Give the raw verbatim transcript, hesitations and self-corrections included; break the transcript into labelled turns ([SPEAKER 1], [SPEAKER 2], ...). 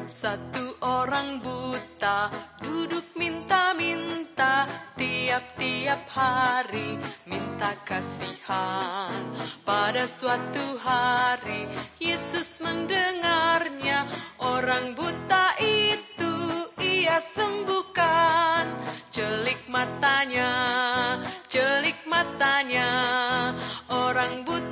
[SPEAKER 1] Satu orang buta duduk minta-minta, tiap-tiap hari minta kasihan. Pada suatu hari Yesus mendengarnya, orang buta itu ia sembuhkan. Celik matanya, celik matanya, orang buta